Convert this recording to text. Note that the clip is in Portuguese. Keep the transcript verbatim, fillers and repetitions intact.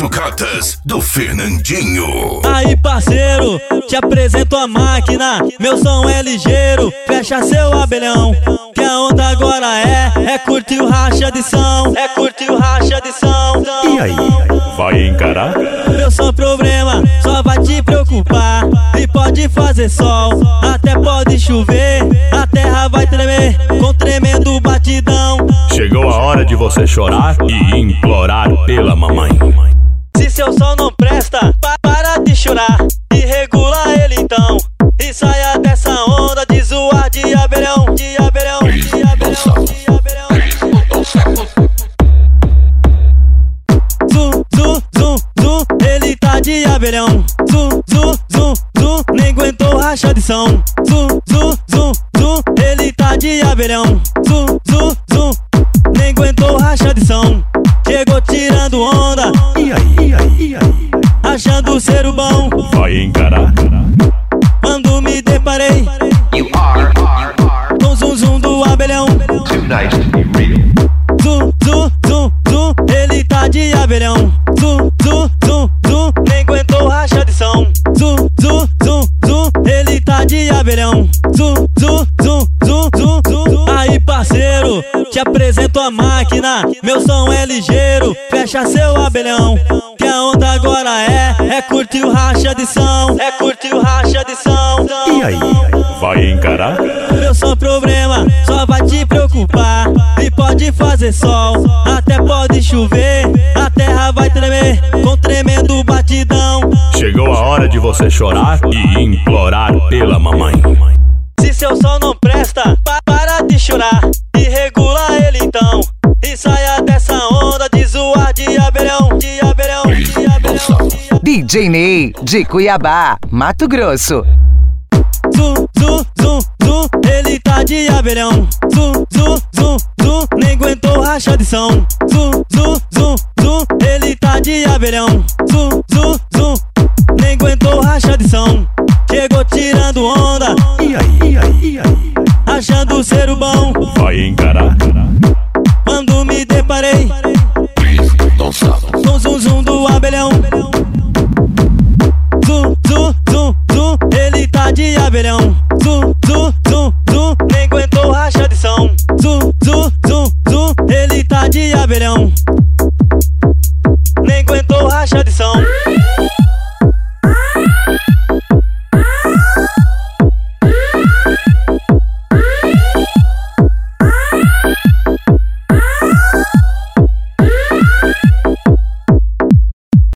sucatas do Fernandinho. Aí parceiro, te apresento a máquina, meu som é ligeiro, fecha seu abelhão. Que a onda agora é, é curtir o racha de som, é curtir o racha de som. E aí, vai encarar? Meu som problema, só vai te preocupar. E pode fazer sol, até pode chover, a terra vai tremer com tremendo batidão. Chegou a hora de você chorar e implorar pela mamãe. Se seu som não presta, pa para de chorar e regula ele então. E saia dessa onda de zoar de abelhão, de abelhão, de abelhão, de abelhão. Zum, zum, zum, zum, ele tá de abelhão. Zum, zum, zum, zum, nem aguentou racha de som. Zum, zum, zum, zum, ele tá de abelhão. Zum, zum, zum, nem aguentou racha de som. Chegou tirando onda, E aí, e aí, e aí, achando ser o bom. vai encarar? Quando me deparei You are, are, are com zum zum do abelhão. too nice to be real. Zum, zum, zum, zum, ele tá de abelhão. Zum, zum, zum, zum, nem aguentou racha de som. Zum, zum, zum, zum, ele tá de abelhão. Zum, zum, zum, zum, zum, zum, zum. Aí parceiro, te apresento a máquina, meu som é ligeiro, fecha seu abelhão. Que a onda agora é, é curtir o racha de som, é curtir o racha de som. E aí, vai encarar? Meu som problema, só vai te preocupar. E pode fazer sol, até pode chover, a terra vai tremer com tremendo batidão. Chegou a hora de você chorar e implorar pela mamãe. Se seu som não presta, pa para de chorar e regula ele então. E saia dessa onda de zoar de abelhão, de abelhão, de abelhão, de abelhão. D J Ney, de Cuiabá, Mato Grosso. Zum, zum, zum, zum, ele tá de abelhão. Zum, zum, zum, zum, nem aguentou racha de som. Zum, zum, zum, zum, ele tá de abelhão. Zum, zum, zum, nem aguentou racha de som. Chegou tirando onda, E aí, e aí, e aí, achando ser o bom. vai encarar? Quando me deparei com zum zum do abelhão. Zum, zum, zum, zum, ele tá de abelhão.